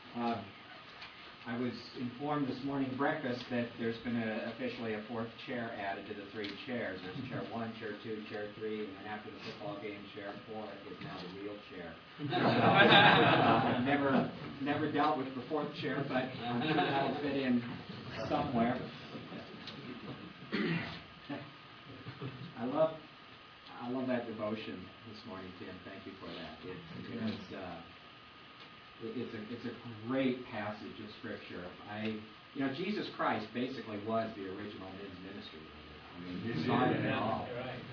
Uh, I was informed this morning at breakfast that there's been officially a fourth chair added to the 3 chairs. There's chair 1, chair 2, chair 3, and then after the football game, chair 4 is now the real chair. I've never dealt with the 4th chair, but I'm sure that'll fit in somewhere. I love that devotion this morning, Tim. Thank you for that. It's a great passage of Scripture. Jesus Christ basically was the original men's ministry. I mean, he started it all.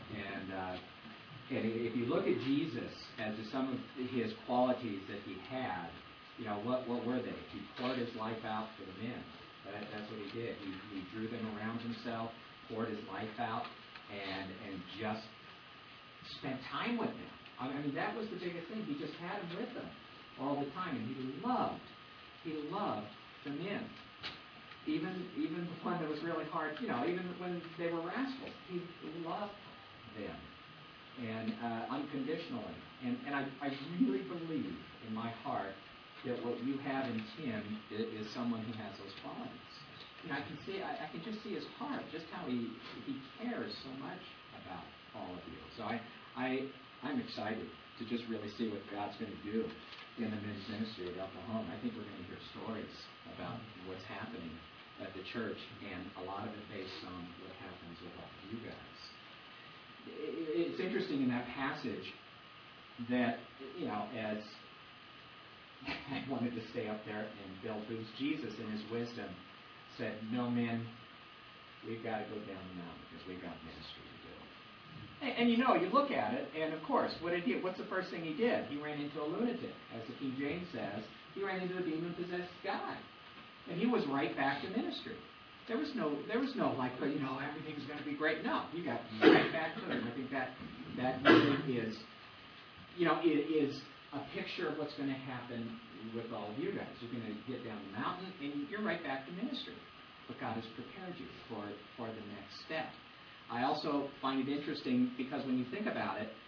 And if you look at Jesus as to some of his qualities that he had, what were they? He poured his life out for the men. That's what he did. He drew them around himself, poured his life out, and just spent time with them. I mean, that was the biggest thing. He just had them with him all the time, and he loved the men. Even when it was really hard, even when they were rascals, he loved them, and unconditionally. And I really believe in my heart that what you have in Tim is someone who has those qualities. I can just see his heart, just how he cares so much about all of you. So I'm excited to just really see what God's going to do in the men's ministry at Oklahoma. I think we're going to hear stories about what's happening at the church, and a lot of it based on what happens with all of you guys. It's interesting in that passage that, as I wanted to stay up there and Bill Booth's Jesus in his wisdom said, no, men, we've got to go down the mountain because we've got ministry to do. And you look at it, and of course, what's the first thing he did? He ran into a lunatic. As the King James says, he ran into a demon-possessed guy. And he was right back to ministry. There was no like, everything's going to be great. No, you got right back to it. I think that really is, it is a picture of what's going to happen with all of you guys. You're going to get down the mountain, and you're right back to ministry. But God has prepared you for the next step. I also find it interesting because when you think about it,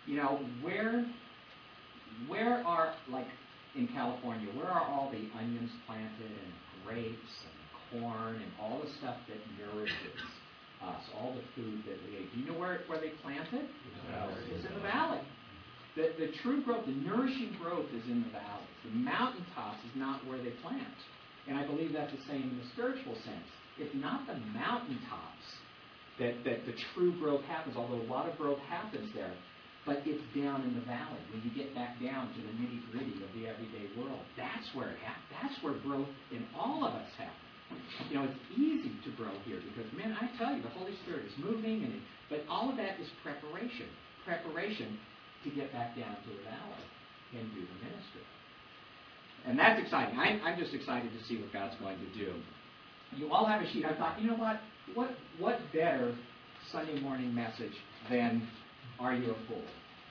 where are, like in California, where are all the onions planted and grapes and corn and all the stuff that nourishes us, all the food that we eat? Do you know where they plant it? It's in the valley. The true growth, the nourishing growth is in the valleys. The mountaintops is not where they plant. And I believe that's the same in the spiritual sense. It's not the mountaintops that the true growth happens, although a lot of growth happens there, but it's down in the valley. When you get back down to the nitty-gritty of the everyday world, that's where it happens. That's where growth in all of us happens. It's easy to grow here because, man, I tell you, the Holy Spirit is moving, but all of that is preparation to get back down to the valley and do the ministry. And that's exciting. I'm just excited to see what God's going to do. You all have a sheet. I thought, what better Sunday morning message than Are You a Fool?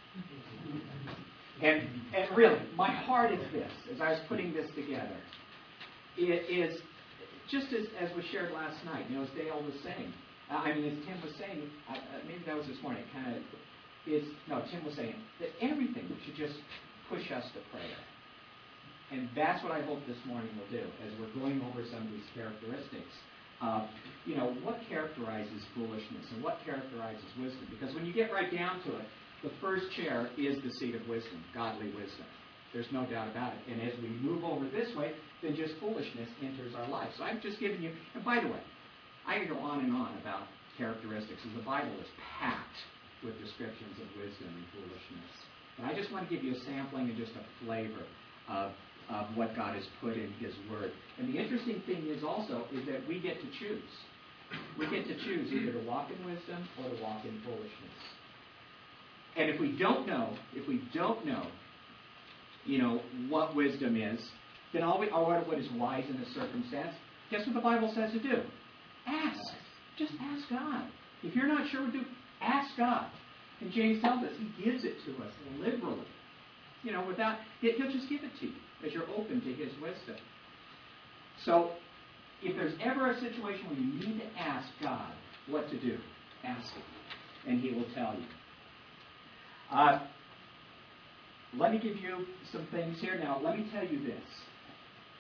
And really, my heart is this, as I was putting this together. It is, just as was shared last night, as Dale was saying, as Tim was saying, maybe that was this morning, Tim was saying that everything should just push us to prayer. And that's what I hope this morning will do, as we're going over some of these characteristics. What characterizes foolishness and what characterizes wisdom? Because when you get right down to it, the first chair is the seat of wisdom, godly wisdom. There's no doubt about it. And as we move over this way, then just foolishness enters our life. So I've just given you, and by the way, I could go on and on about characteristics, as the Bible is packed with descriptions of wisdom and foolishness. But I just want to give you a sampling and just a flavor of what God has put in His Word. And the interesting thing is that we get to choose. We get to choose either to walk in wisdom or to walk in foolishness. And if we don't know, what wisdom is, then what is wise in a circumstance, guess what the Bible says to do? Ask. Just ask God. If you're not sure what to do, ask God. And James tells us He gives it to us liberally. He'll just give it to you as you're open to His wisdom. So, if there's ever a situation where you need to ask God what to do, ask Him, and He will tell you. Let me give you some things here. Now, let me tell you this.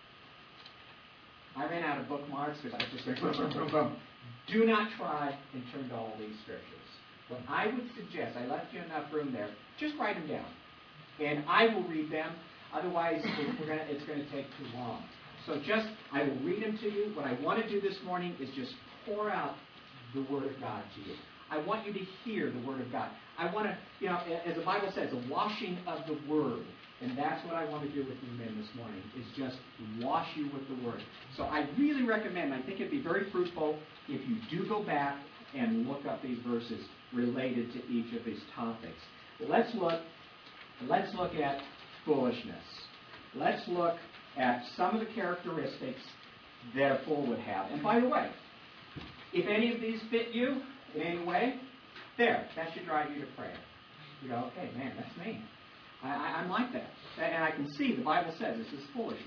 I ran out of bookmarks because I just went boom, boom, boom, boom. Do not try and turn to all these scriptures. What I would suggest, I left you enough room there, just write them down. And I will read them. Otherwise, it's going to take too long. So I will read them to you. What I want to do this morning is just pour out the Word of God to you. I want you to hear the Word of God. I want to, as the Bible says, the washing of the Word. And that's what I want to do with you men this morning, is just wash you with the Word. So I really recommend, I think it'd be very fruitful if you do go back and look up these verses related to each of these topics. Let's look at foolishness. Let's look at some of the characteristics that a fool would have. And by the way, if any of these fit you in any way, that should drive you to prayer. You go, okay, man, that's me. I'm like that. And I can see the Bible says this is foolishness.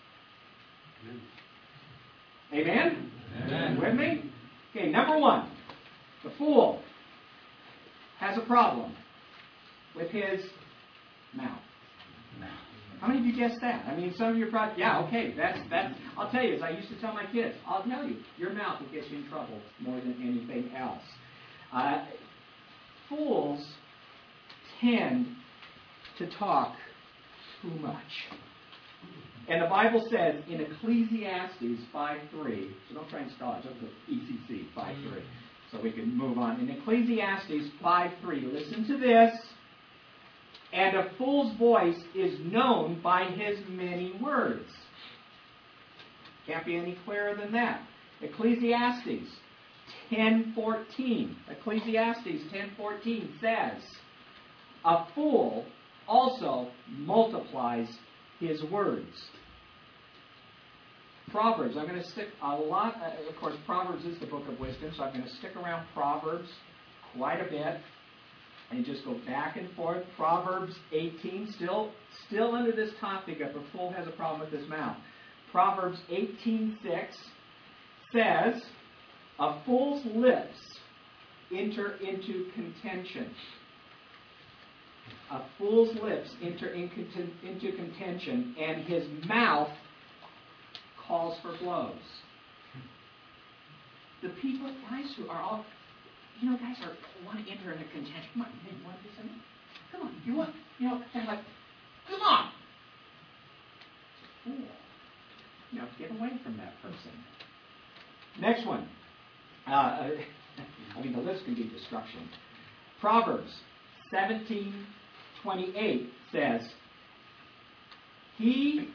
Amen? Amen? With me? Okay, number one. The fool has a problem with his mouth. How many of you guessed that? I mean, some of you probably, yeah, okay, that's, I'll tell you, as I used to tell my kids, I'll tell you, your mouth will get you in trouble more than anything else. Fools tend to talk too much. And the Bible says in Ecclesiastes 5:3, so don't try and spell it, just the ECC 5:3, so we can move on. In Ecclesiastes 5:3, listen to this. And a fool's voice is known by his many words. Can't be any clearer than that. Ecclesiastes 10:14. Ecclesiastes 10:14 says, a fool also multiplies his words. Proverbs, I'm going to stick a lot, of course, Proverbs is the book of wisdom, so I'm going to stick around Proverbs quite a bit and just go back and forth. Proverbs 18, still under this topic of a fool has a problem with his mouth. Proverbs 18:6 says, a fool's lips enter into contention. A fool's lips enter into contention, and his mouth calls for blows. The people, guys who are all, guys want to enter into contention. Come on, you want to do something? Come on, you want, and like, come on. Fool. Get away from that person. Next one. The list can be destruction. Proverbs 17:28 says, He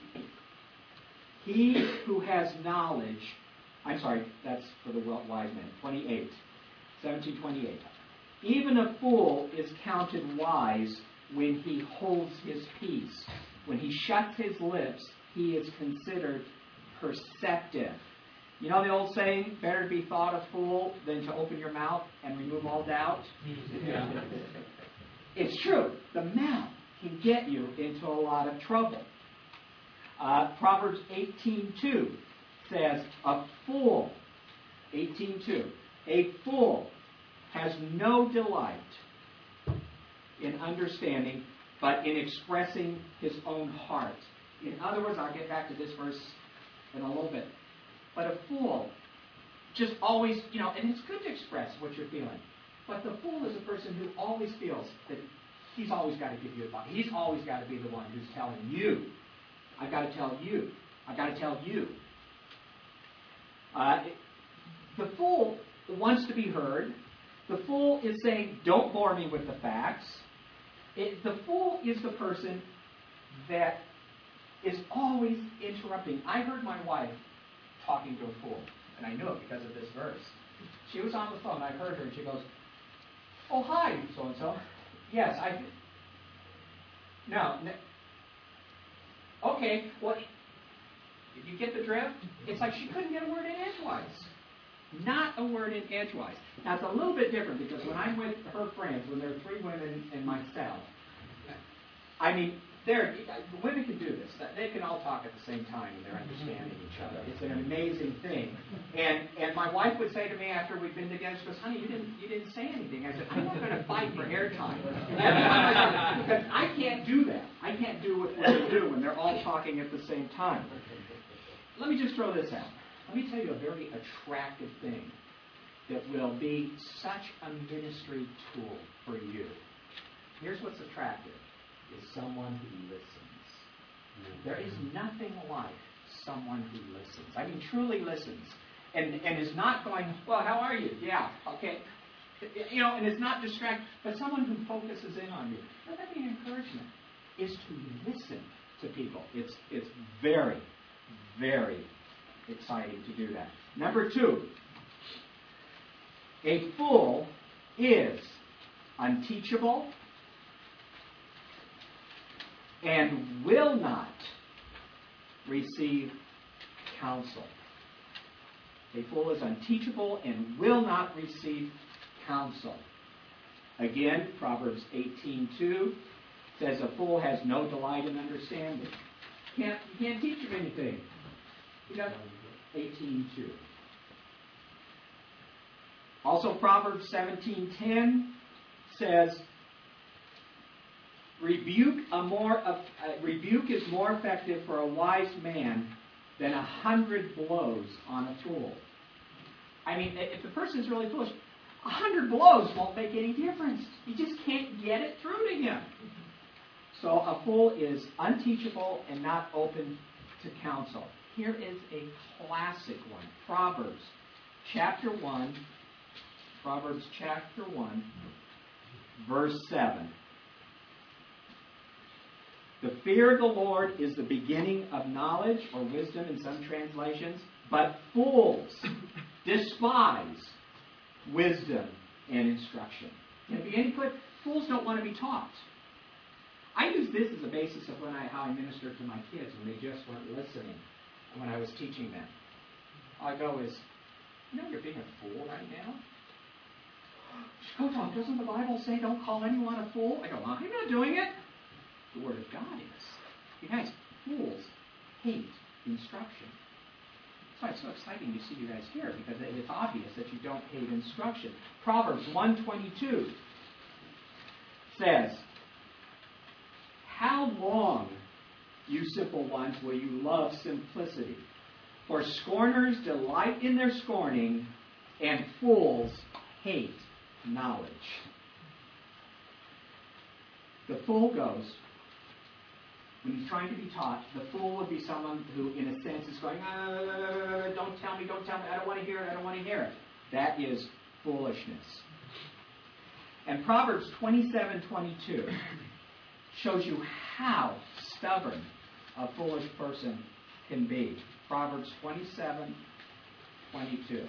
who has knowledge, I'm sorry, that's for the wise man, 17:28. Even a fool is counted wise when he holds his peace. When he shuts his lips, he is considered perceptive. You know the old saying, better to be thought a fool than to open your mouth and remove all doubt? Yeah. It's true. The mouth can get you into a lot of trouble. Proverbs 18:2 says, a fool has no delight in understanding, but in expressing his own heart. In other words, I'll get back to this verse in a little bit. But a fool just always, and it's good to express what you're feeling. But the fool is a person who always feels that he's always got to give you advice. He's always got to be the one who's telling you. I've got to tell you. I've got to tell you. The fool wants to be heard. The fool is saying, don't bore me with the facts. The fool is the person that is always interrupting. I heard my wife talking to a fool, and I knew it because of this verse. She was on the phone. I heard her, and she goes, oh, hi, so-and-so. Yes, I... No. Okay, well, did you get the drift? It's like she couldn't get a word in edgewise. Not a word in edgewise. Now, it's a little bit different because when I'm with her friends, when there are three women and myself, women can do this. They can all talk at the same time and they're understanding each other. It's an amazing thing. And my wife would say to me after we'd been together, she goes, honey, you didn't say anything. I said, I'm not going to fight for airtime. Because I can't do that. I can't do what they do when they're all talking at the same time. let me just throw this out. Let me tell you a very attractive thing that will be such a ministry tool for you. Here's what's attractive, is someone who listens. There is nothing like someone who listens. I mean, truly listens. And is not going, well, how are you? Yeah, okay. You know, and is not distracted, but someone who focuses in on you. Let that be an encouragement, is to listen to people. It's very, very exciting to do that. Number 2, a fool is unteachable and will not receive counsel. A fool is unteachable and will not receive counsel. Again, Proverbs 18:2 says a fool has no delight in understanding. You can't teach him anything. You got 18:2. Also, Proverbs 17:10 says, rebuke is more effective for a wise man than 100 blows on a fool. I mean, if the person's really foolish, 100 blows won't make any difference. You just can't get it through to him. So a fool is unteachable and not open to counsel. Here is a classic one. Proverbs chapter 1, verse 7. The fear of the Lord is the beginning of knowledge, or wisdom in some translations, but fools despise wisdom and instruction. Can it be any put? Fools don't want to be taught. I use this as a basis of how I minister to my kids when they just weren't listening, when I was teaching them. All I go is, you're being a fool right now? Tom, doesn't the Bible say don't call anyone a fool? I go, I'm not doing it. The Word of God is. You guys, fools hate instruction. That's why it's so exciting to see you guys here, because it's obvious that you don't hate instruction. Proverbs 1:22 says, how long, you simple ones, will you love simplicity? For scorners delight in their scorning, and fools hate knowledge. The fool goes, when he's trying to be taught, the fool would be someone who, in a sense, is going, don't tell me, I don't want to hear it, That is foolishness. And Proverbs 27:22 shows you how stubborn a foolish person can be. Proverbs 27:22.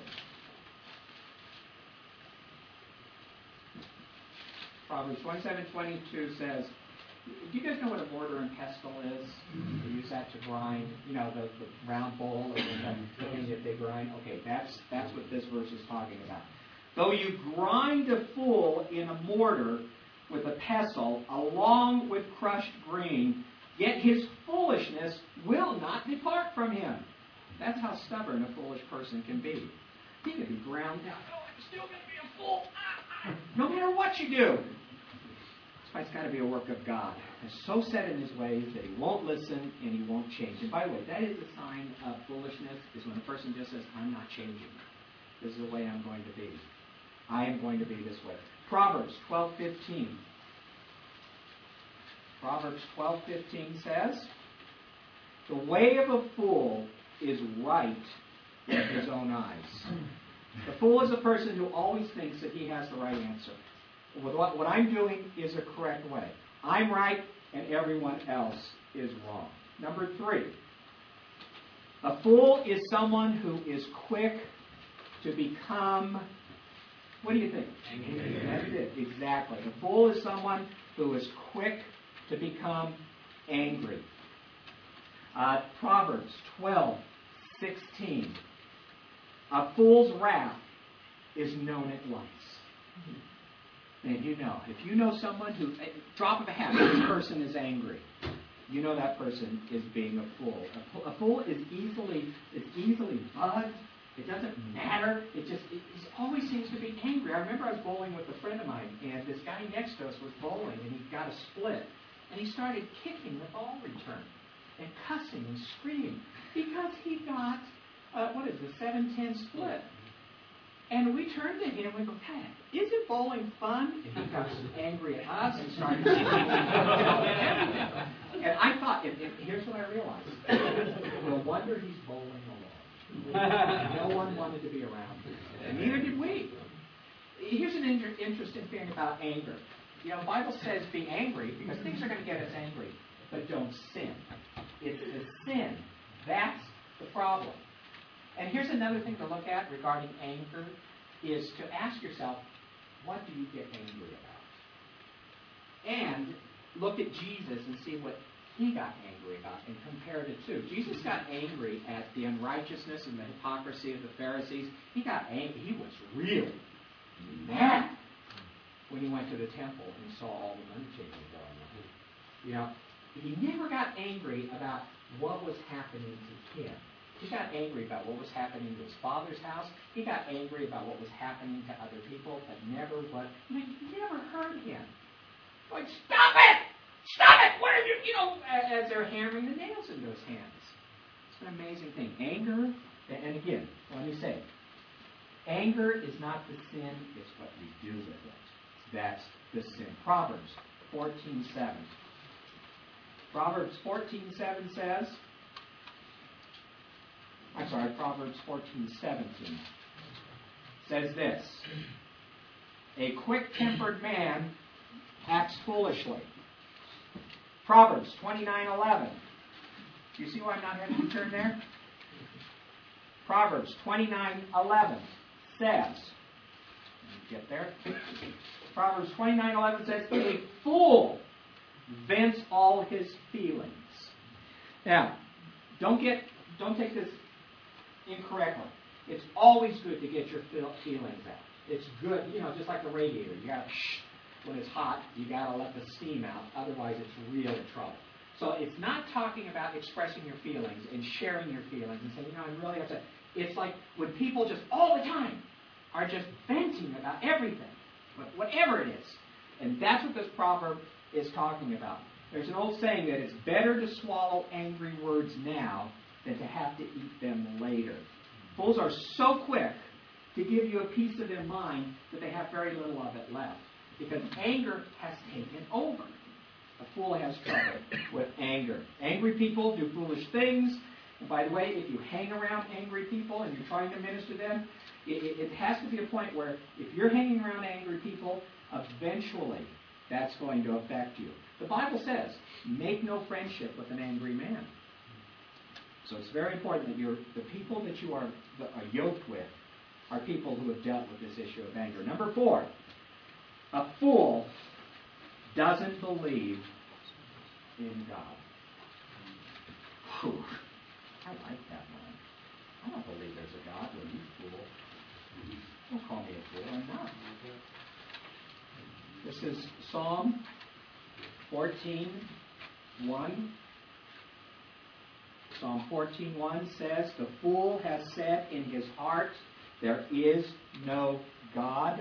Proverbs 27:22 says, do you guys know what a mortar and pestle is? They use that to grind, the round bowl or the thing that they grind. Okay, that's what this verse is talking about. Though you grind a fool in a mortar with a pestle, along with crushed grain, yet his foolishness will not depart from him. That's how stubborn a foolish person can be. He can be ground down. I'm still going to be a fool. No matter what you do. That's why it's got to be a work of God. He's so set in his ways that he won't listen and he won't change. And by the way, that is a sign of foolishness, is when a person just says, I'm not changing. This is the way I'm going to be. I am going to be this way. Proverbs 12:15. Proverbs 12:15 says, the way of a fool is right in his own eyes. The fool is a person who always thinks that he has the right answer. What I'm doing is a correct way. I'm right and everyone else is wrong. Number 3. A fool is someone who is quick to become, what do you think? Angry. That's it, exactly. A fool is someone who is quick to become angry. Proverbs 12:16. A fool's wrath is known at once. And if you know someone who, drop of a hat, this person is angry, you know that person is being a fool. A fool is easily bugged. It doesn't matter. He always seems to be angry. I remember I was bowling with a friend of mine, and this guy next to us was bowling, and he got a split. And he started kicking the ball return. and cussing and screaming because he got, what is the 7-10 split. And we turned to him and we go, "Hey, isn't bowling fun?" And he got angry at us and started and everything. And I thought, and here's what I realized. No wonder he's bowling alone. No one wanted to be around him. And neither did we. Here's an interesting thing about anger. You know, the Bible says be angry because things are going to get us angry. But don't sin. It's the sin. That's the problem. And here's another thing to look at regarding anger is to ask yourself, what do you get angry about? And look at Jesus and see what he got angry about and compare the two. Jesus got angry at the unrighteousness and the hypocrisy of the Pharisees. He got angry. He was really mad when he went to the temple and saw all the money changing going on. You know, he never got angry about what was happening to him. He got angry about what was happening to his father's house. He got angry about what was happening to other people, but never what. You never heard him. Like, stop it! Stop it! What are you, as they're hammering the nails into his hands. It's an amazing thing. Anger, and again, let me say, anger is not the sin, it's what we do with it. That's the sin. Proverbs 14:7. Proverbs 14:7 says, Proverbs 14:17 says this: a quick-tempered man acts foolishly. Proverbs 29:11. Do you see why I'm not having you turn there? Proverbs 29:11 says, get there? Proverbs 29:11 says, a fool vents all his feelings. Now, don't take this incorrectly. It's always good to get your feelings out. It's good, just like the radiator. You got to, when it's hot, you got to let the steam out. Otherwise, it's really trouble. So it's not talking about expressing your feelings and sharing your feelings and saying, I'm really upset. It's like when people just all the time are just venting about everything, whatever it is. And that's what this proverb is talking about. There's an old saying that it's better to swallow angry words now than to have to eat them later. Fools are so quick to give you a piece of their mind that they have very little of it left. Because anger has taken over. A fool has trouble with anger. Angry people do foolish things. And by the way, if you hang around angry people and you're trying to minister to them, it has to be a point where if you're hanging around angry people, eventually that's going to affect you. The Bible says, make no friendship with an angry man. So it's very important that the people that you are yoked with are people who have dealt with this issue of anger. Number 4, a fool doesn't believe in God. Whew. I like that one. I don't believe there's a God. Well, you fool. Don't call me a fool. I'm not. This is Psalm 14:1. Psalm 14:1 says, the fool has said in his heart, there is no God.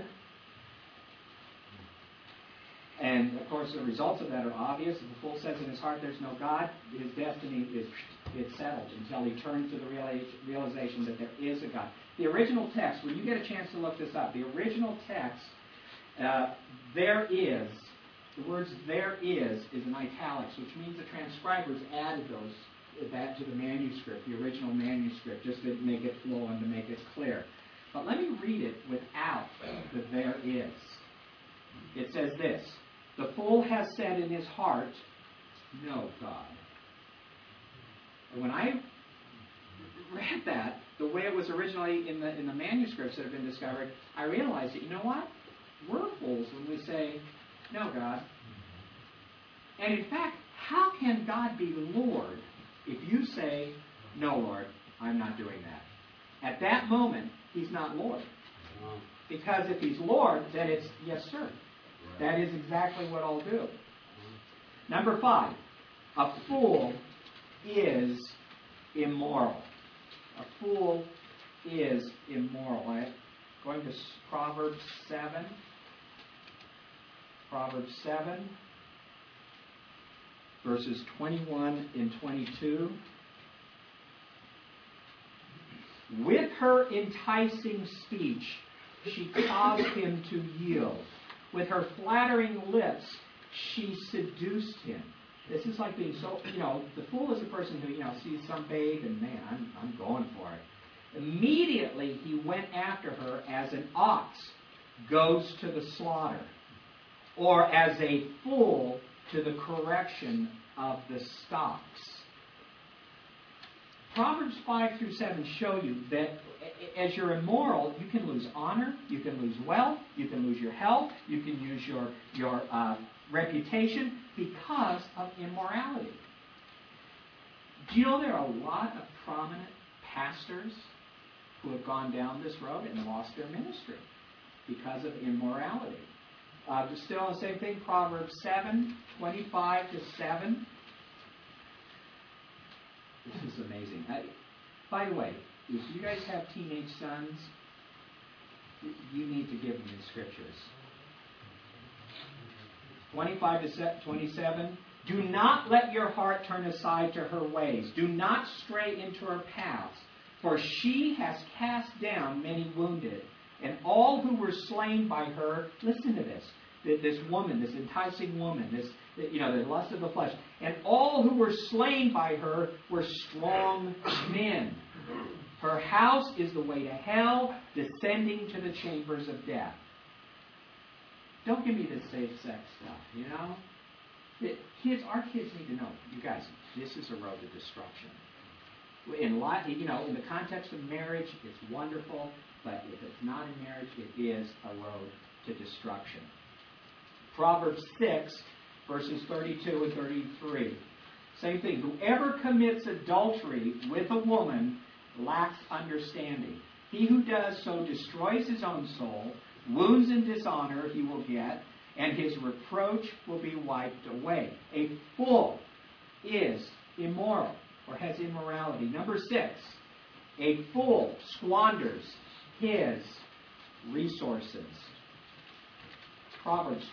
And, of course, the results of that are obvious. If the fool says in his heart there's no God, his destiny is settled until he turns to the realization that there is a God. The original text, when you get a chance to look this up, the original text, there is, the words there is in italics, which means the transcribers added that to the manuscript, the original manuscript, just to make it flow and to make it clear. But let me read it without the there is. It says this: the fool has said in his heart, no God. And when I read that, the way it was originally in the manuscripts that have been discovered, I realized that, you know what? We're fools when we say, no God. And in fact, how can God be Lord if you say, no Lord, I'm not doing that? At that moment, he's not Lord. Because if he's Lord, then it's, yes sir. That is exactly what I'll do. Number 5, a fool is immoral. A fool is immoral. Right? Going to Proverbs 7. Proverbs 7, verses 21 and 22. With her enticing speech, she caused him to yield. With her flattering lips, she seduced him. This is like being so, the fool is a person who, sees some babe and, man, I'm going for it. Immediately he went after her as an ox goes to the slaughter, or as a fool to the correction of the stocks. Proverbs 5 through 7 show you that as you're immoral, you can lose honor, you can lose wealth, you can lose your health, you can lose your reputation because of immorality. Do you know there are a lot of prominent pastors who have gone down this road and lost their ministry because of immorality? Still on the same thing, Proverbs 7, 25 to 7. This is amazing. By the way, if you guys have teenage sons, you need to give them the scriptures. 25 to 27. Do not let your heart turn aside to her ways. Do not stray into her paths. For she has cast down many wounded, and all who were slain by her, listen to this, this woman, this enticing woman, the lust of the flesh, and all who were slain by her were strong men. Her house is the way to hell, descending to the chambers of death. Don't give me this safe sex stuff, Our kids need to know, you guys, this is a road to destruction. In the context of marriage, it's wonderful, but if it's not in marriage, it is a road to destruction. Proverbs 6, verses 32 and 33. Same thing. Whoever commits adultery with a woman lacks understanding. He who does so destroys his own soul. Wounds and dishonor he will get, and his reproach will be wiped away. A fool is immoral, or has immorality. Number 6, a fool squanders his resources. Proverbs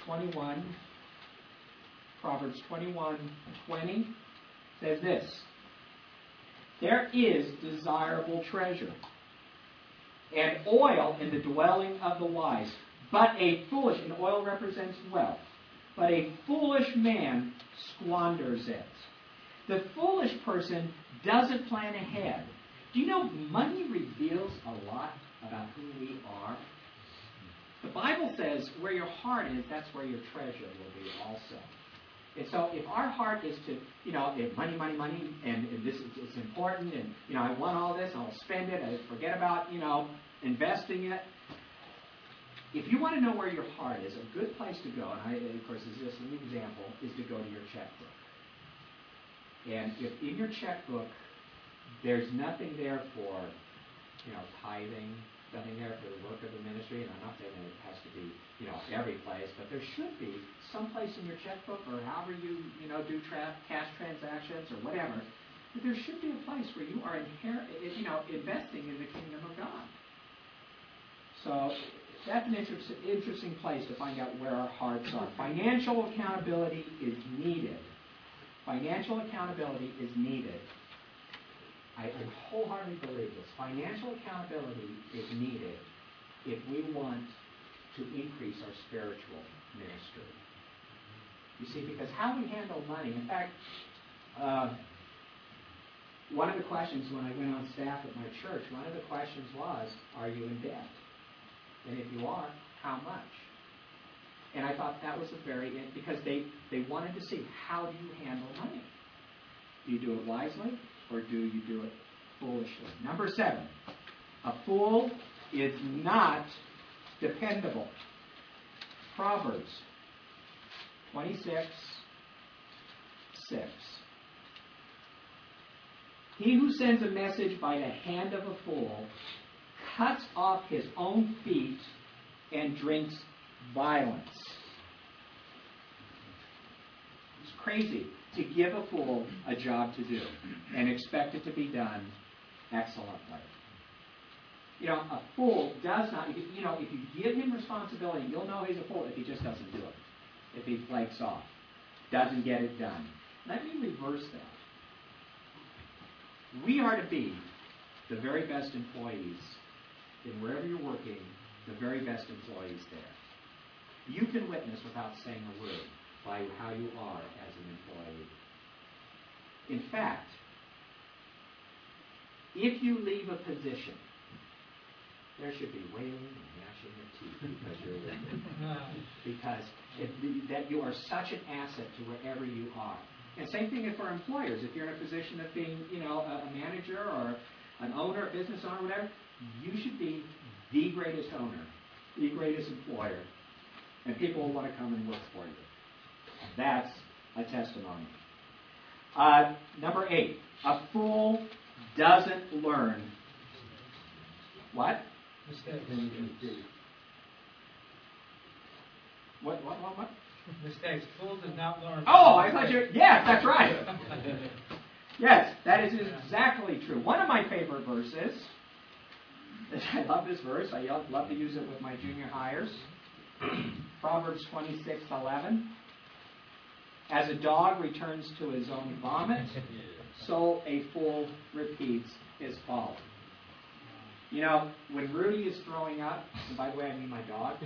21:20 says this: there is desirable treasure and oil in the dwelling of the wise, but a foolish, and oil represents wealth, but a foolish man squanders it. The foolish person doesn't plan ahead. Do you know money reveals a lot about who we are? The Bible says where your heart is, that's where your treasure will be also. And so if our heart is to, if money, and this is it's important, and, I want all this, I'll spend it, I forget about, investing it. If you want to know where your heart is, a good place to go, and of course, this is just an example, is to go to your checkbook. And if in your checkbook, there's nothing there for, tithing, nothing there for the work of the ministry, and I'm not saying that it has to be, every place, but there should be some place in your checkbook, or however you, do cash transactions or whatever, but there should be a place where you are investing in the kingdom of God. So that's an interesting place to find out where our hearts are. Financial accountability is needed. Financial accountability is needed. I wholeheartedly believe this. Financial accountability is needed if we want to increase our spiritual ministry. You see, because how we handle money, in fact, one of the questions when I went on staff at my church, one of the questions was, are you in debt? And if you are, how much? And I thought that was because they wanted to see, how do you handle money? Do you do it wisely, or do you do it foolishly? Number 7, a fool is not dependable. Proverbs 26:6. He who sends a message by the hand of a fool cuts off his own feet and drinks violence. It's crazy to give a fool a job to do and expect it to be done excellently. A fool does not, if you give him responsibility, you'll know he's a fool if he just doesn't do it. If he flakes off, doesn't get it done. let me reverse that. We are to be the very best employees in wherever you're working, the very best employees there. You can witness without saying a word by how you are as an employee. In fact, if you leave a position, there should be wailing and gnashing of teeth because you're leaving. Because that you are such an asset to wherever you are. And same thing for employers. If you're in a position of being, a manager or an owner, a business owner, whatever, you should be the greatest owner, the greatest employer, and people will want to come and work for you. That's a testimony. Number 8, a fool doesn't learn. What? Mistakes. What? Mistakes. Fool does not learn. Oh, I thought you... Yes, that's right. Yes, that is exactly true. One of my favorite verses, I love this verse. I love to use it with my junior hires. Proverbs 26:11. As a dog returns to his own vomit, so a fool repeats his folly. When Rudy is throwing up, and by the way, I mean my dog.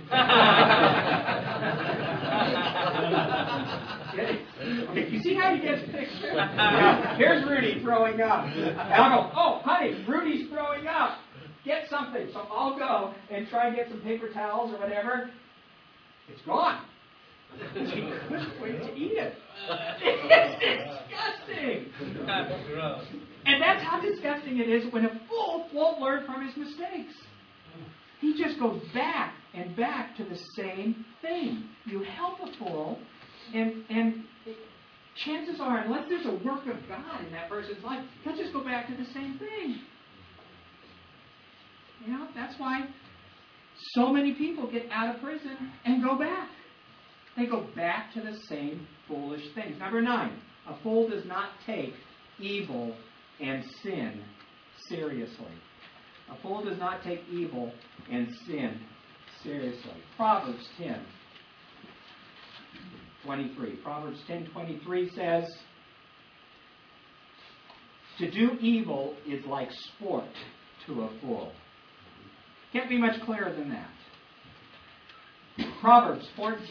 Okay, you see how you get the picture? Here's Rudy throwing up. And I'll go, oh, honey, Rudy's throwing up. Get something. So I'll go and try and get some paper towels or whatever. It's gone. She couldn't wait to eat it. It's disgusting. And that's how disgusting it is when a fool won't learn from his mistakes. He just goes back and back to the same thing. You help a fool, and chances are, unless there's a work of God in that person's life, he'll just go back to the same thing. That's why so many people get out of prison and go back. They go back to the same foolish things. Number 9, a fool does not take evil and sin seriously. A fool does not take evil and sin seriously. Proverbs 10:23. Proverbs 10:23 says, to do evil is like sport to a fool. Can't be much clearer than that. Proverbs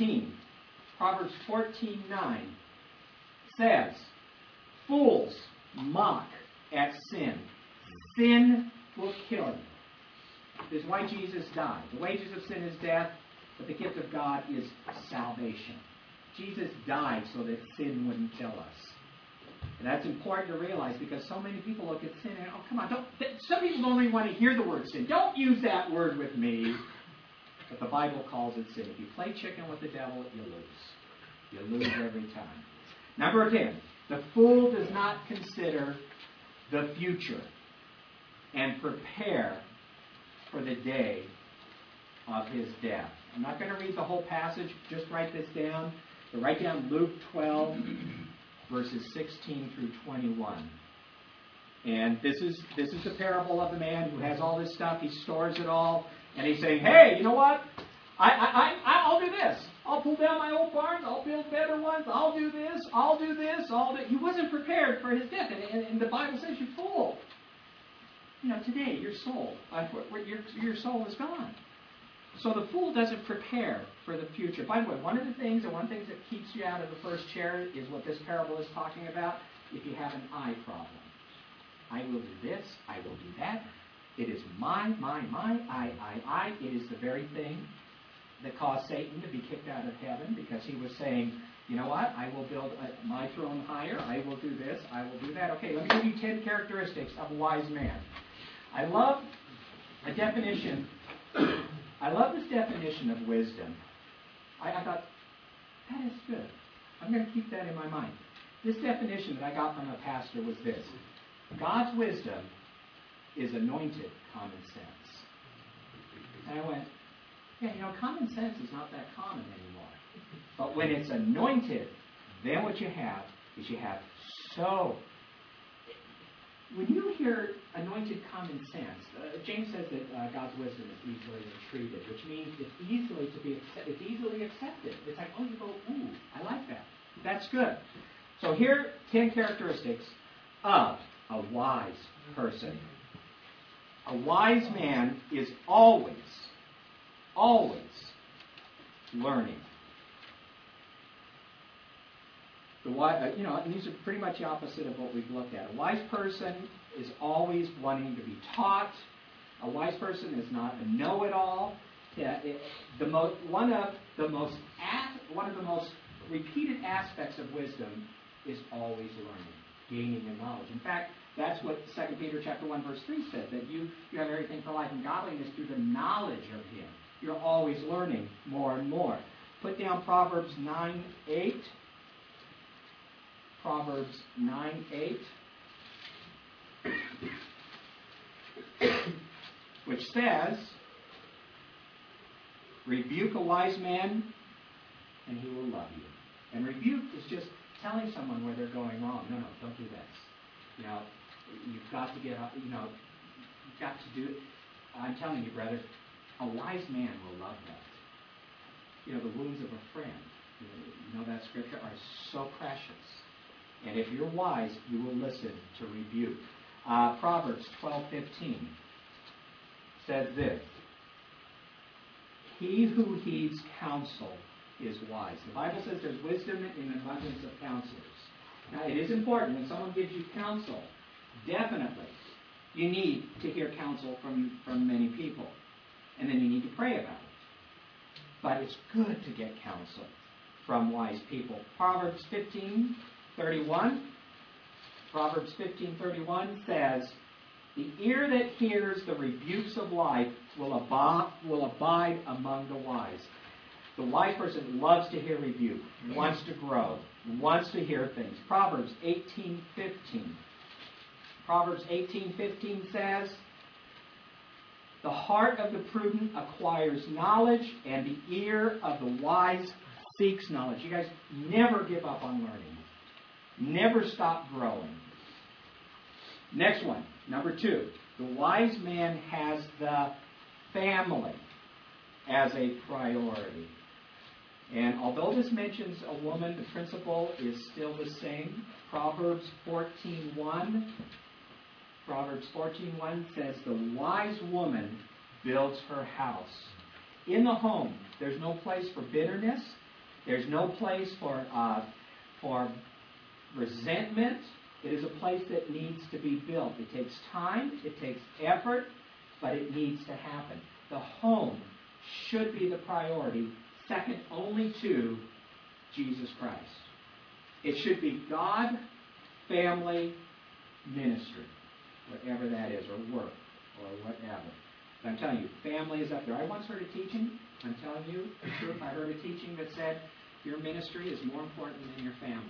14:9 says, fools mock at sin. Sin will kill you. This is why Jesus died. The wages of sin is death, but the gift of God is salvation. Jesus died so that sin wouldn't kill us. And that's important to realize because so many people look at sin and, oh, come on, some people don't even want to hear the word sin. Don't use that word with me. But the Bible calls it sin. If you play chicken with the devil, you lose. You lose every time. Number 10, the fool does not consider the future and prepare for the day of his death. I'm not going to read the whole passage. Just write this down. So write down Luke 12, verses 16 through 21. And this is the parable of the man who has all this stuff. He stores it all. And he's saying, hey, you know what? I'll do this. I'll pull down my old barns. I'll build better ones. I'll do this. I'll do this. He wasn't prepared for his death. And the Bible says, you fool. Today, your soul is gone. So the fool doesn't prepare for the future. By the way, one of the things that keeps you out of the first chair is what this parable is talking about. If you have an I problem. I will do this. I will do that. It is my, I. It is the very thing that caused Satan to be kicked out of heaven because he was saying, you know what? I will build my throne higher. I will do this. I will do that. Okay, let me give you 10 characteristics of a wise man. I love a definition. I love this definition of wisdom. I thought, that is good. I'm going to keep that in my mind. This definition that I got from a pastor was this. God's wisdom is anointed common sense. And I went, yeah, common sense is not that common anymore. But when it's anointed, then what you have is when you hear anointed common sense, James says that God's wisdom is easily entreated, which means it's easily accepted. It's like, oh, you go, ooh, I like that. That's good. So here are 10 characteristics of a wise person. A wise man is always learning. And these are pretty much the opposite of what we've looked at. A wise person is always wanting to be taught. A wise person is not a know-it-all. One of the most repeated aspects of wisdom is always learning, gaining in knowledge. In fact, that's what 2 Peter chapter 1, verse 3 said, that you have everything for life and godliness through the knowledge of Him. You're always learning more and more. Put down Proverbs 9:8. Proverbs 9:8. Which says, rebuke a wise man, and he will love you. And rebuke is just telling someone where they're going wrong. No, don't do this. You've got to get up, you've got to do it. I'm telling you, brother, a wise man will love that. The wounds of a friend, that scripture, are so precious. And if you're wise, you will listen to rebuke. Proverbs 12:15 says this, he who heeds counsel is wise. The Bible says there's wisdom in abundance of counselors. Now, it is important when someone gives you counsel, definitely, you need to hear counsel from many people. And then you need to pray about it. But it's good to get counsel from wise people. Proverbs 15:31. Proverbs 15:31 says, the ear that hears the rebukes of life will abide among the wise. The wise person loves to hear rebuke, wants to grow, wants to hear things. Proverbs 18:15. Proverbs 18:15 says, the heart of the prudent acquires knowledge, and the ear of the wise seeks knowledge. You guys never give up on learning. Never stop growing. Next one, number 2. The wise man has the family as a priority. And although this mentions a woman, the principle is still the same. Proverbs 14:1. Proverbs 14:1 says, the wise woman builds her house. In the home, there's no place for bitterness. There's no place for resentment. It is a place that needs to be built. It takes time, it takes effort, but it needs to happen. The home should be the priority, second only to Jesus Christ. It should be God, family, ministry, whatever that is, or work, or whatever. But I'm telling you, family is up there. I once heard a teaching, I'm telling you the truth, I heard a teaching that said, your ministry is more important than your family.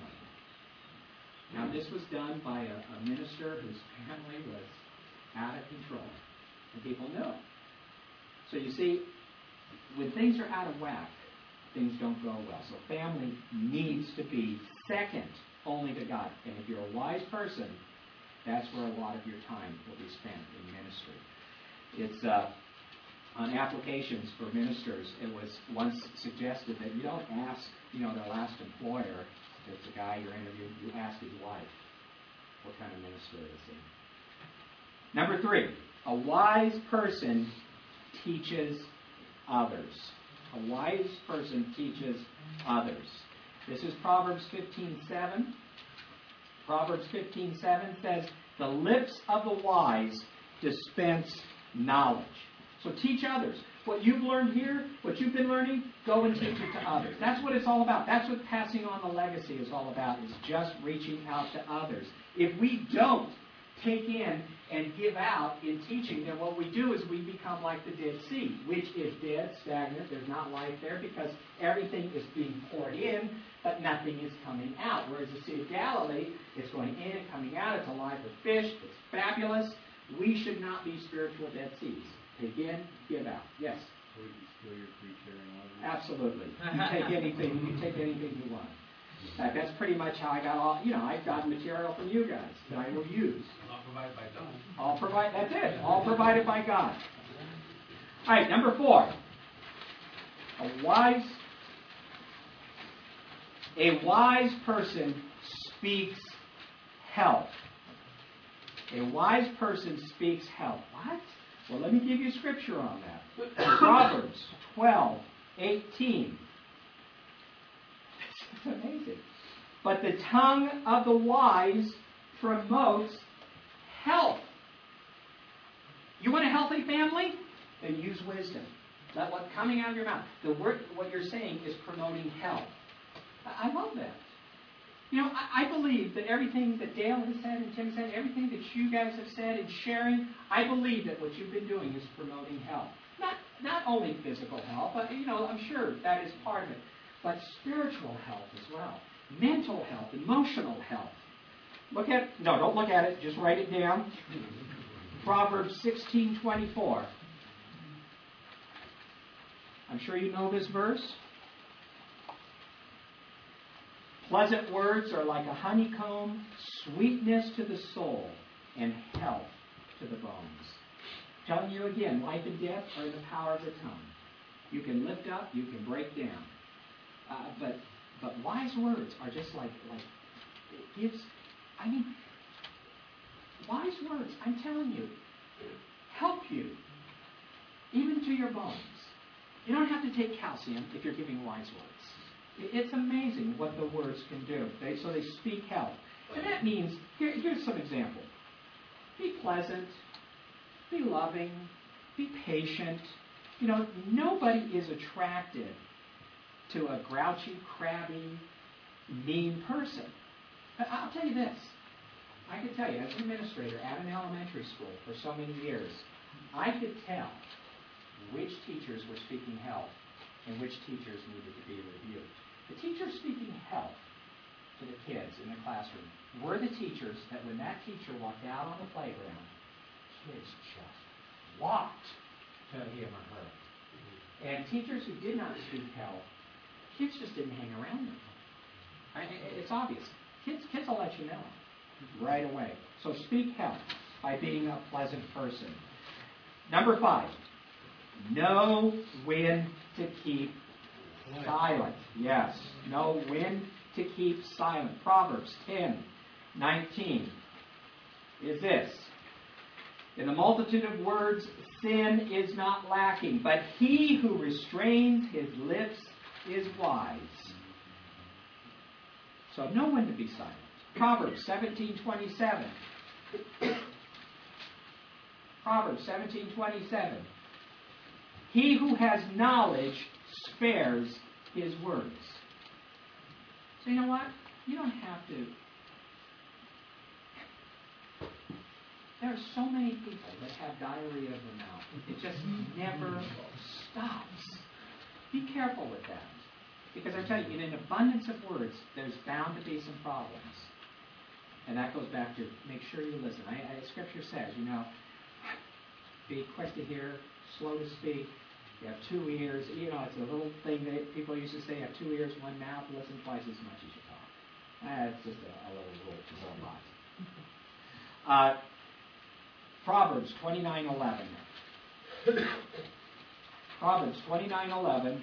Now, this was done by a minister whose family was out of control. And people know. So you see, when things are out of whack, things don't go well. So family needs to be second only to God. And if you're a wise person, that's where a lot of your time will be spent in ministry. It's on applications for ministers, it was once suggested that you don't ask, their last employer, if it's a guy you're interviewing, you ask his wife, what kind of minister is he? Number 3, a wise person teaches others. A wise person teaches others. This is Proverbs 15:7. Proverbs 15:7 says, the lips of the wise dispense knowledge. So teach others. What you've learned here, what you've been learning, go and teach it to others. That's what it's all about. That's what passing on the legacy is all about, is just reaching out to others. If we don't take in and give out in teaching, then what we do is we become like the Dead Sea, which is dead, stagnant. There's not life there because everything is being poured in, but nothing is coming out. Whereas the Sea of Galilee, it's going in and coming out. It's alive with fish. It's fabulous. We should not be spiritual Dead Seas. Take in, give out. Yes? Or you steal your free sharing water? Absolutely. You take anything you want. In fact, that's pretty much how I got all, I've got material from you guys that I will use. All provided by God. That's it. All provided by God. All right, number 4. A wise person speaks health. A wise person speaks health. What? Well, let me give you scripture on that. Proverbs 12:18. This is amazing. But the tongue of the wise promotes health. You want a healthy family? Then use wisdom. Let what's coming out of your mouth. The word, what you're saying is promoting health. I love that. You know, I believe that everything that Dale has said and Tim said, everything that you guys have said and sharing, I believe that what you've been doing is promoting health. Not only physical health, but, you know, I'm sure that is part of it, but spiritual health as well. Mental health, emotional health. Don't look at it, just write it down. Proverbs 16:24. I'm sure you know this verse. Pleasant words are like a honeycomb, sweetness to the soul, and health to the bones. I'm telling you again, life and death are in the power of the tongue. You can lift up, you can break down. But wise words are just like it gives, wise words, I'm telling you, help you, even to your bones. You don't have to take calcium if you're giving wise words. It's amazing what the words can do. So they speak health. And that means, here's some example. Be pleasant, be loving, be patient. You know, nobody is attracted to a grouchy, crabby, mean person. I'll tell you this. I could tell you, as an administrator at an elementary school for so many years, I could tell which teachers were speaking health and which teachers needed to be reviewed. The teachers speaking health to the kids in the classroom were the teachers that when that teacher walked out on the playground, kids just flocked to him or her. And teachers who did not speak health, kids just didn't hang around them. It's obvious. Kids will let you know right away. So speak health by being a pleasant person. Number 5, know when to keep silent. Yes, know when to keep silent. Proverbs 10:19 is this. In the multitude of words, sin is not lacking, but he who restrains his lips is wise. So know when to be silent. Proverbs 17:27. Proverbs 17:27. He who has knowledge spares his words. So you know what? You don't have to. There are so many people that have diarrhea of the mouth. It just never stops. Be careful with that. Because I tell you, in an abundance of words, there's bound to be some problems. And that goes back to make sure you listen. Scripture says, you know, be quick to hear, slow to speak. You have 2 ears. You know, it's a little thing that people used to say, you have 2 ears, 1 mouth, listen twice as much as you talk. That's just a little rule for a lot. Proverbs 29:11. Proverbs 29:11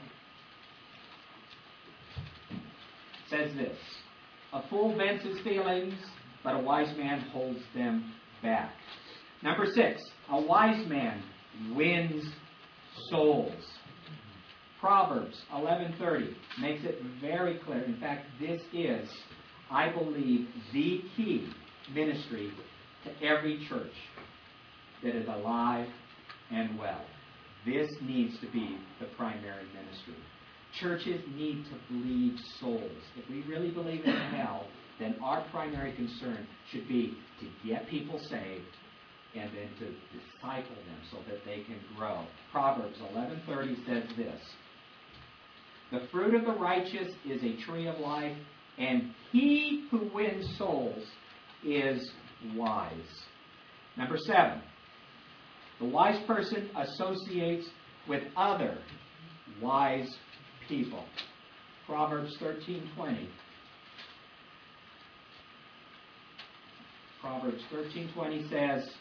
says this. A fool vents his feelings, but a wise man holds them back. Number 6, a wise man wins souls. Proverbs 11:30 makes it very clear. In fact, this is, I believe, the key ministry to every church that is alive and well. This needs to be the primary ministry. Churches need to bleed souls. If we really believe in hell, then our primary concern should be to get people saved and then to disciple them so that they can grow. Proverbs 11:30 says this. The fruit of the righteous is a tree of life, and he who wins souls is wise. Number 7, the wise person associates with other wise people. Proverbs 13:20. Proverbs 13:20 says,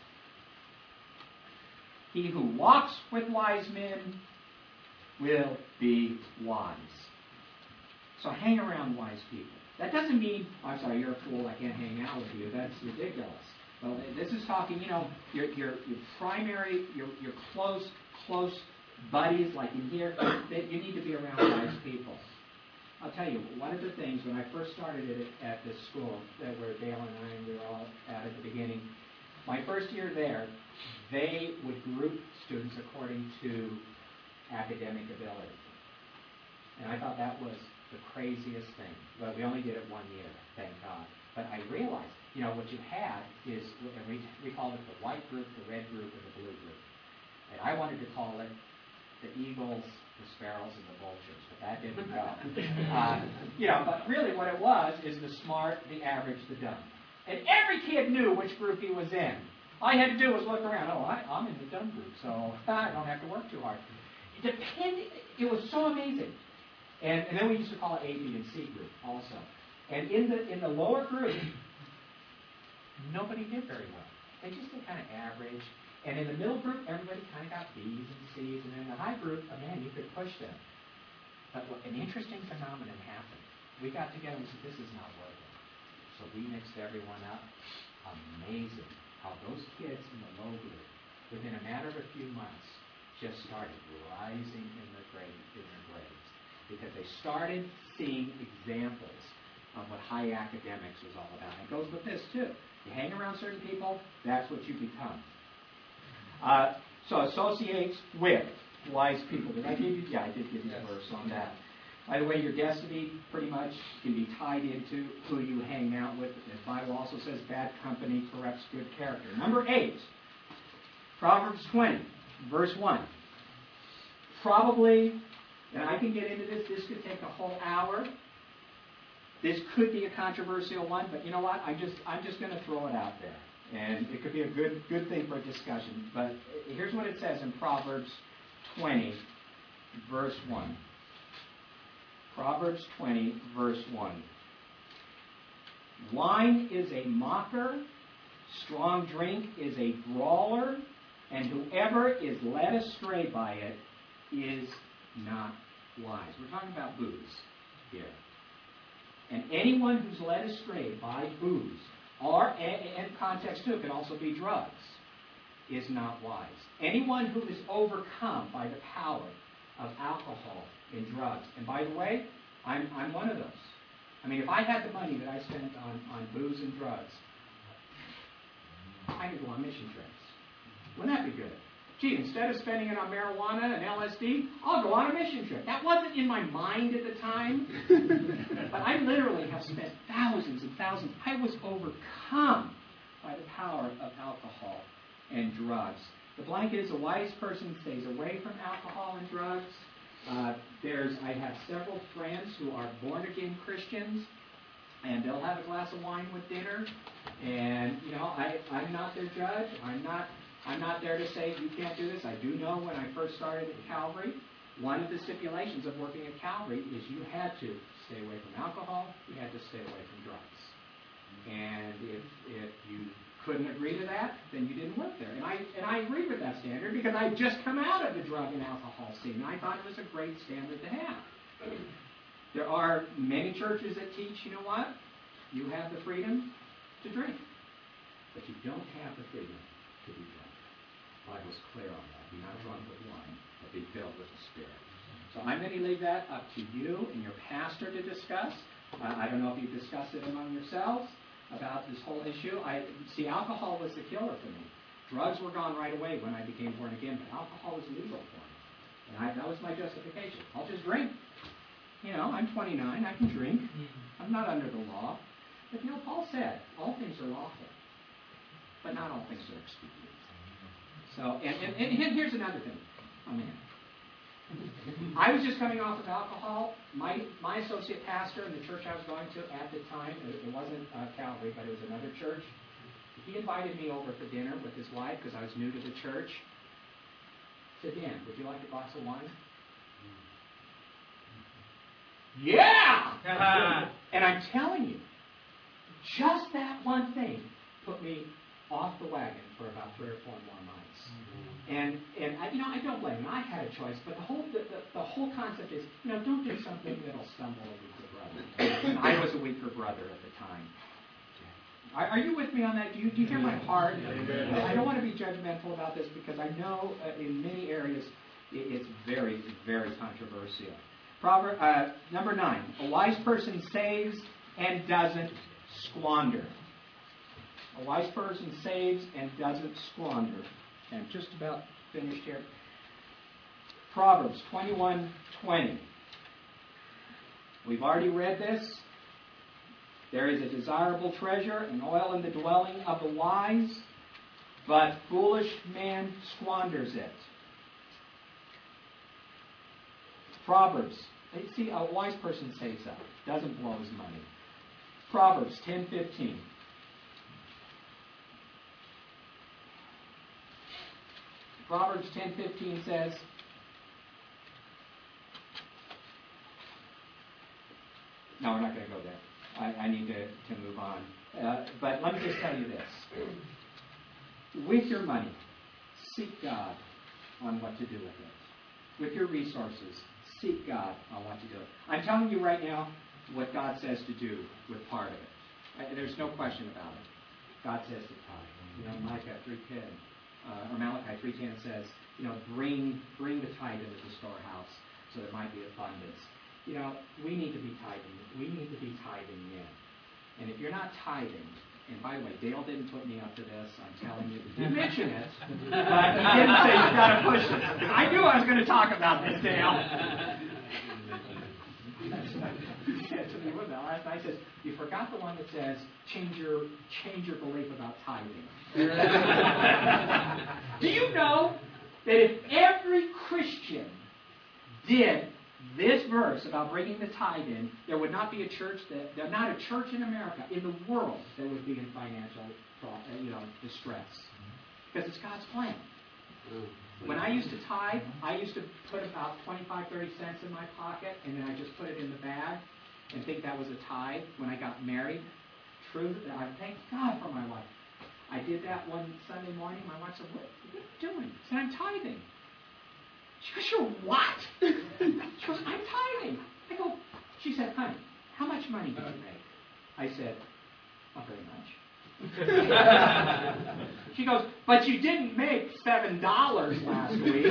he who walks with wise men will be wise. So hang around wise people. That doesn't mean, I'm sorry, you're a fool, I can't hang out with you. That's ridiculous. Well, this is talking, your primary, your close buddies, like in here, that you need to be around wise people. I'll tell you, one of the things when I first started it at this school, where Dale and we were all at the beginning, my first year there, they would group students according to academic ability. And I thought that was the craziest thing. But we only did it 1 year, thank God. But I realized, what you had is, and we called it the white group, the red group, and the blue group. And I wanted to call it the eagles, the sparrows, and the vultures, but that didn't go. But really what it was is the smart, the average, the dumb. And every kid knew which group he was in. All I had to do was look around. Oh, I'm in the dumb group, so I don't have to work too hard. It was so amazing. And then we used to call it A, B, and C group also. And in the lower group, nobody did very well. They just did kind of average. And in the middle group, everybody kind of got B's and C's. And in the high group, you could push them. But an interesting phenomenon happened. We got together and said, this is not working. So we mixed everyone up. Amazing how those kids in the low group, within a matter of a few months, just started rising in their grades. Because they started seeing examples of what high academics was all about. And it goes with this, too. You hang around certain people, that's what you become. So associates with wise people. Did I give you? Yeah, I did give you a verse on that. By the way, your destiny pretty much can be tied into who you hang out with. The Bible also says bad company corrupts good character. Number 8, Proverbs 20, verse 1. Probably, and I can get into this could take a whole hour. This could be a controversial one, but you know what? I'm just going to throw it out there. And it could be a good thing for a discussion. But here's what it says in Proverbs 20, verse 1. Proverbs 20, verse 1. Wine is a mocker, strong drink is a brawler, and whoever is led astray by it is not wise. We're talking about booze here. And anyone who's led astray by booze, or, and context too, can also be drugs, is not wise. Anyone who is overcome by the power of alcohol and drugs. And by the way, I'm one of those. I mean, if I had the money that I spent on booze and drugs, I could go on mission trips. Wouldn't that be good? Gee, instead of spending it on marijuana and LSD, I'll go on a mission trip. That wasn't in my mind at the time, but I literally have spent thousands and thousands. I was overcome by the power of alcohol and drugs. The blank is a wise person stays away from alcohol and drugs. I have several friends who are born-again Christians, and they'll have a glass of wine with dinner. And, I'm not their judge. I'm not there to say you can't do this. I do know when I first started at Calvary, one of the stipulations of working at Calvary is you had to stay away from alcohol, you had to stay away from drugs. And if you couldn't agree to that, then you didn't work there. And I agreed with that standard because I had just come out of the drug and alcohol scene. And I thought it was a great standard to have. There are many churches that teach, you know what? You have the freedom to drink, but you don't have the freedom to be drunk. The Bible's clear on that. Be not drunk with wine, but be filled with the Spirit. So I'm going to leave that up to you and your pastor to discuss. I don't know if you discussed it among yourselves about this whole issue. Alcohol was the killer for me. Drugs were gone right away when I became born again, but alcohol was legal for me. And that was my justification. I'll just drink. I'm 29. I can drink. I'm not under the law. But Paul said, all things are lawful, but not all things are expedient. So, and here's another thing. Oh, man. I was just coming off of alcohol. My associate pastor in the church I was going to at the time, it wasn't Calvary, but it was another church. He invited me over for dinner with his wife because I was new to the church. He said, Dan, would you like a glass of wine? Yeah! And I'm telling you, just that one thing put me off the wagon for about 3 or 4 more months. And I don't blame him. I had a choice, but the whole concept is, don't do something that'll stumble a weaker brother. And I was a weaker brother at the time. Are you with me on that? Do you hear my heart? I don't want to be judgmental about this because I know in many areas it's very, very controversial. Number 9, a wise person saves and doesn't squander. A wise person saves and doesn't squander. Okay, I'm just about finished here. Proverbs 21:20. We've already read this. There is a desirable treasure and oil in the dwelling of the wise, but foolish man squanders it. Proverbs. See, a wise person saves up, doesn't blow his money. Proverbs 10:15. Proverbs 10:15 says, no, we're not going to go there. I need to move on. But let me just tell you this. With your money, seek God on what to do with it. With your resources, seek God on what to do. I'm telling you right now what God says to do with part of it. There's no question about it. God says to tithe. Malachi 3:10 says, bring the tithe into the storehouse so there might be abundance. We need to be tithing. We need to be tithing in. And if you're not tithing, and by the way, Dale didn't put me up to this. I'm telling you, he did mention it, but he didn't say you've got to push this. I knew I was going to talk about this, Dale. He said to me last night, he says, you forgot the one that says, change your belief about tithing. Do you know that if every Christian did this verse about bringing the tithe in, there would not be a church not a church in America, in the world, that would be in financial distress. Because it's God's plan. When I used to tithe, I used to put about 25, 30 cents in my pocket, and then I just put it in the bag and think that was a tithe. When I got married, I thank God for my wife. I did that one Sunday morning. My wife said, what are you doing? I said, I'm tithing. She goes, you're what? She goes, I'm tithing. I go, she said, honey, how much money did you make? I said, not very much. She goes, but you didn't make $7 last week.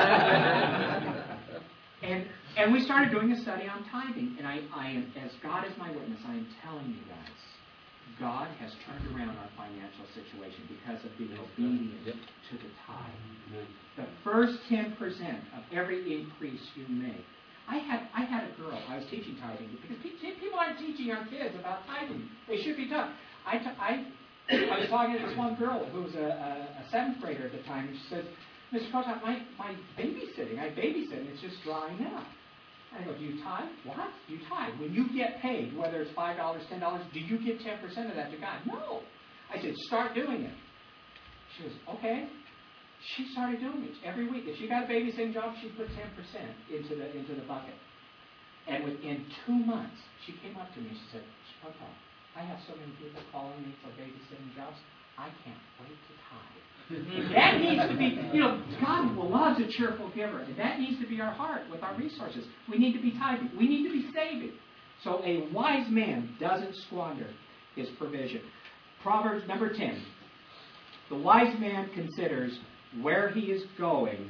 And we started doing a study on tithing. And I am, as God is my witness, I am telling you guys, God has turned around our financial situation because of being obedient to the tithe. The first 10% of every increase you make. I had a girl, I was teaching tithing, because people aren't teaching young kids about tithing. They should be taught. I was talking to this one girl who was a 7th grader at the time, and she says, Mr. Kotak, my babysitting, I babysit, and it's just drying up. I go, do you tithe? What? You tithe. When you get paid, whether it's $5, $10, do you give 10% of that to God? No. I said, start doing it. She goes, okay. She started doing it every week. If she got a babysitting job, she put 10% into the bucket. And within 2 months, she came up to me and she said, Mr. Kotak, I have so many people calling me for babysitting jobs. I can't wait to tithe. That needs to be, God loves a cheerful giver. And that needs to be our heart with our resources. We need to be tithing. We need to be saving. So a wise man doesn't squander his provision. Proverbs number 10. The wise man considers where he is going.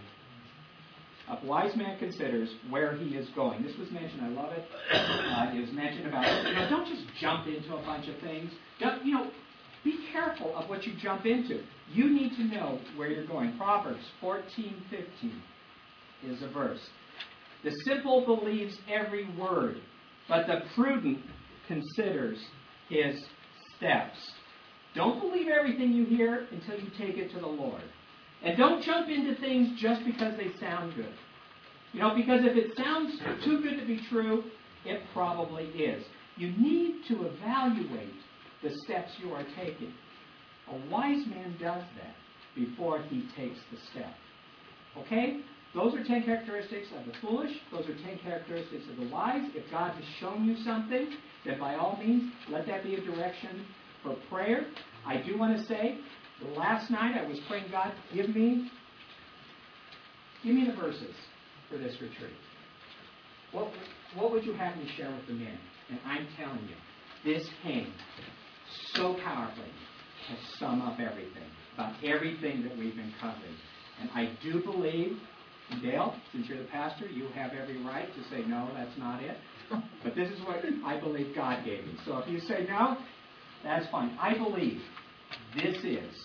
A wise man considers where he is going. This was mentioned, I love it. It was mentioned about, don't just jump into a bunch of things. Be careful of what you jump into. You need to know where you're going. Proverbs 14:15 is a verse. The simple believes every word, but the prudent considers his steps. Don't believe everything you hear until you take it to the Lord. And don't jump into things just because they sound good. Because if it sounds too good to be true, it probably is. You need to evaluate the steps you are taking. A wise man does that before he takes the step. Okay? Those are 10 characteristics of the foolish. Those are 10 characteristics of the wise. If God has shown you something, then by all means, let that be a direction for prayer. I do want to say Last night I was praying, God, give me the verses for this retreat. What would you have me share with the men? And I'm telling you, this came so powerfully to sum up everything, about everything that we've been covering. And I do believe, Dale, since you're the pastor, you have every right to say, no, that's not it. But this is what I believe God gave me. So if you say no, that's fine. I believe this is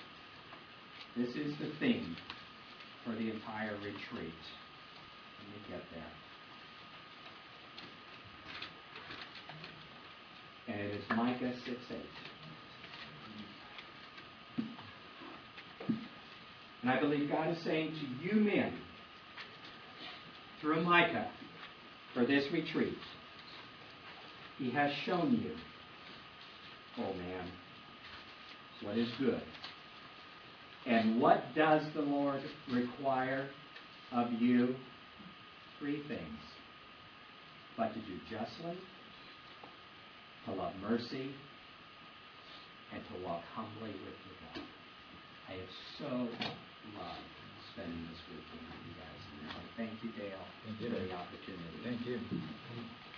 the theme for the entire retreat. Let me get there. And it is Micah 6:8. And I believe God is saying to you men, through Micah, for this retreat, He has shown you, oh man, what is good. And what does the Lord require of you? 3 things. But to do justly, to love mercy, and to walk humbly with your God. I have so loved spending this weekend with you guys. And I thank you, Dale, Thank you. for the opportunity. Thank you.